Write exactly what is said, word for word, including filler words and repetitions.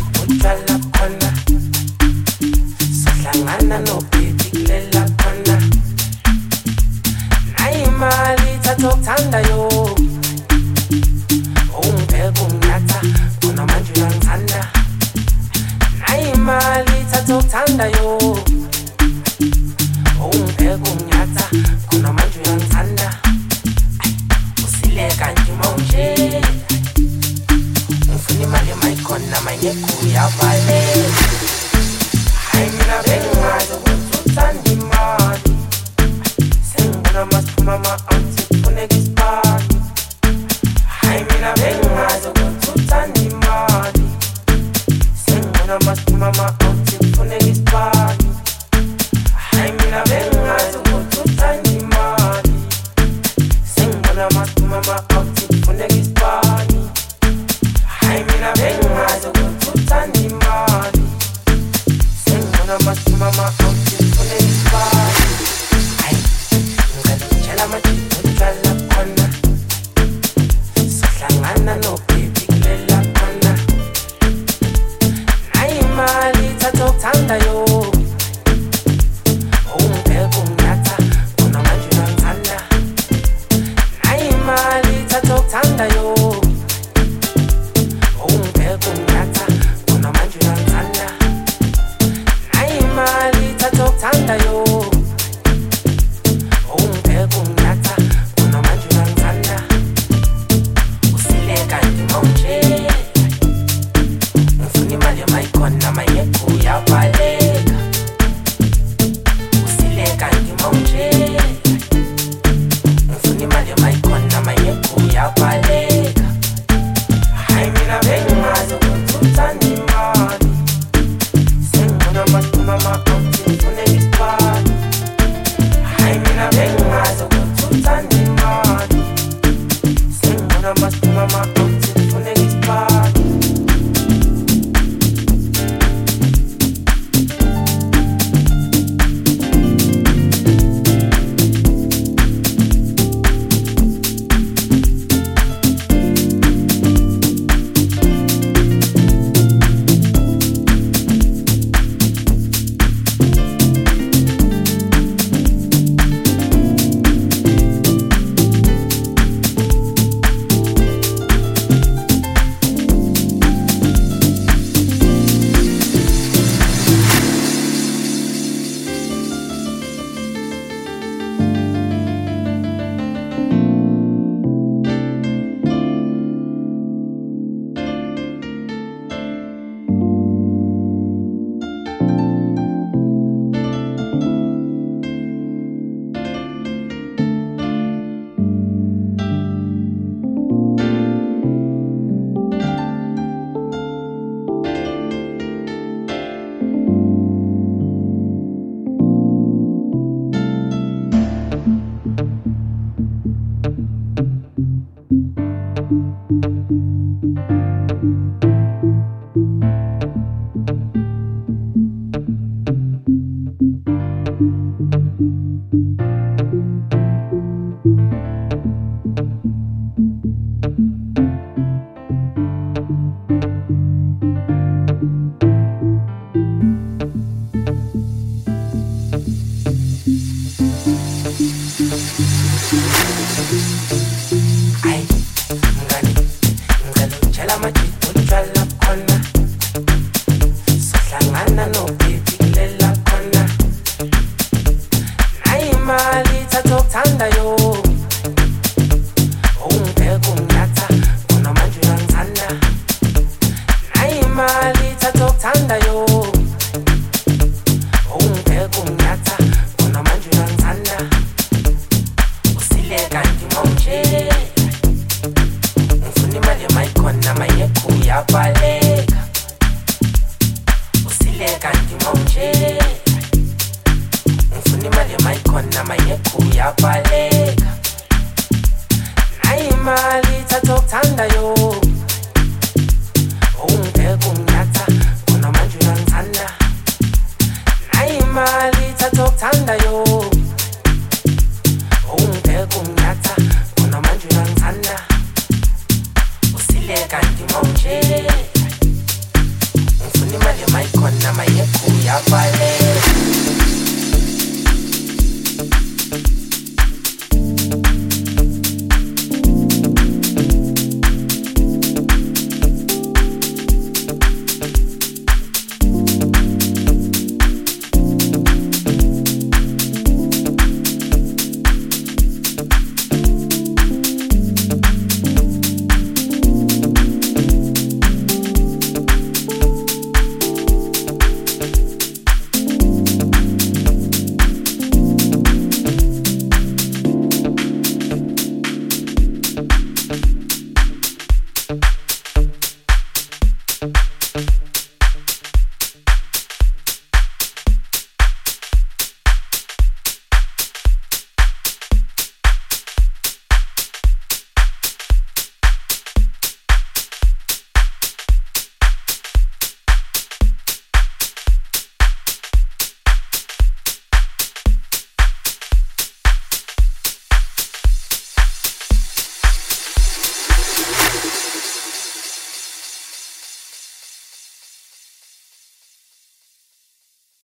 utshwala khona sohlangana nobhebi kulela khona nayi imali thatha okuthandayo ungibheka unginyatha khona manje uyangithanda nayi imali thatha okuthandayo ungibheka unginyatha khona manje uyangithanda usileka nje mawunje ufuna imali emayikhona mayingekho uyabaleka hayi mina bengazi ukuthi uthanda imali sengibona masiphuma ama-anti kufuneka isipani hayi mina bengazi ukuthi uthanda imali sengibona masiphuma ama-anti kufuneka isipani hayi mina bengazi ukuthi uthanda imali sengibona masiphuma ama-anti kufuneka isipani hayi mina bengazi ukuthi uthanda imali sengibona masiphuma ama-anti kufuneka isipani hayi ngizalitshela amajita utshwala khona sohlangana nobhebi kulela khona nayi imali thatha okuthandayo ungibheka unginyatha khona manje uyangithanda nayi imali thatha okuthandayo ungibheka unginyatha khona manje uyangithanda nayi imali thatha okuthandayo ungibheka unginyatha khona manje uyangithanda usileka nje mawunje ufuna imali emayikhona mayingekho uyabaleka usileka nje mawunje ufuna imali emayikhona mayingekho uyabaleka hayi mina bengazi ukuthi uthanda imali sengibona masiphuma ama-anti kufuneka isipani hayi mina bengazi ukuthi uthanda imali sengibona masiphuma ama-anti kufuneka isipani hayi mngani ngizalitshela amajita utshwala khona sohlangana nobhebi kulela khona nayi imali thatha okuthandayo ungibheka unginyatha khona manje uyangithanda nayi imali thatha okuthandayo ungibheka unginyatha khona manje uyangithanda usileka nje mawunje ufuna imali emayikhona mayingekho uyabaleka usileka nje my corner, my echo, ya vale.